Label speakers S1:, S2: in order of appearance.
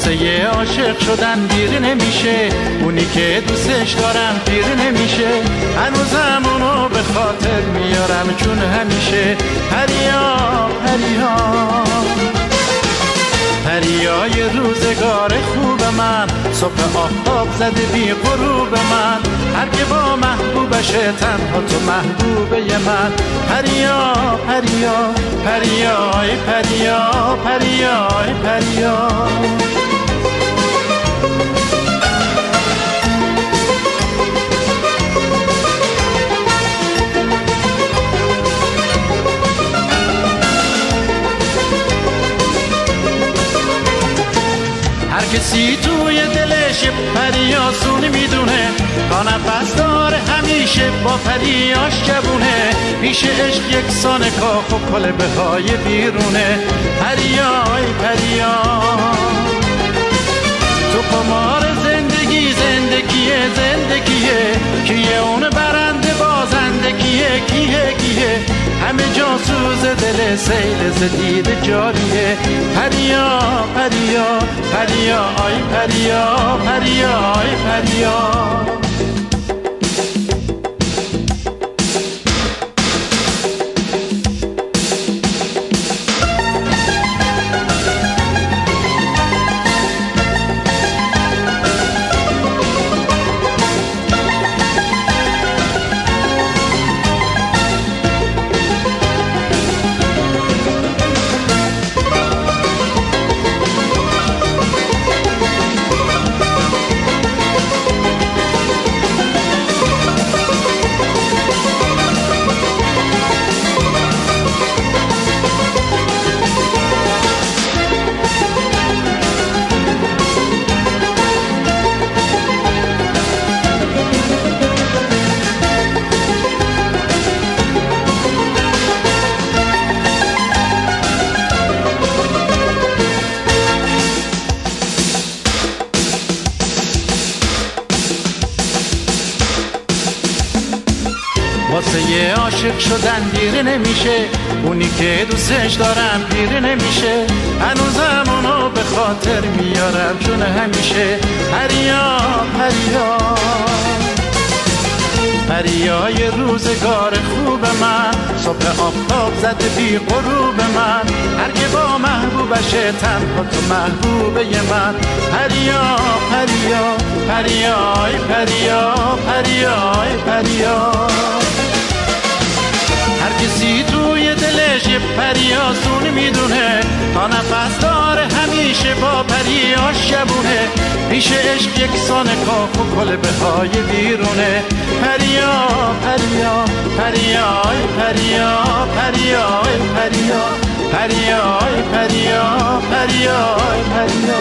S1: واسه عاشق شدن دیر نمیشه، اونی که دوستش دارم پیر نمیشه. هنوزم اونو به خاطر میارم چون همیشه پریا پریا پریای روزگار خوب من، صبح آفتاب زده بی غروب من. هر که با محبوبشه تنها تو محبوبه من. پریا پریا پریای پریا پریای پریا. هر کسی توی دلش پریاسون میدونه، تا نفس داره همیشه با پریاش جوونه. پیش عشق یکسان کاخ و کلبه های بیرونه. پریای پریا تو قمار زندگی، زندگیه زندگیه. کیه اون برنده بازنده کیه کیه کیه. همه جا سوز دل سیل زدید جاریه. پریا پریا پریا آی پریا پریا آی پریا. واسه عاشق شدن دیر نمیشه، اونی که دوستش دارم پیر نمیشه. هنوزم اونو به خاطر میارم چون همیشه پریا پریا پریای روزگار خوب من. صبح آفتاب زده بی غروب من. هر که با محبوبشه تنها تو محبوبه من. پریا پریا پریای پریا پریای پریا. هر کسی توی دلش یه پریاسون میدونه، تا نفس داره همیشه با پریاش شبونه. پیش عشق یکسان کاخ و کلبه های بیرونه. پریا پریا پریای پریا پریای پریا پریای پریا پریای پریا.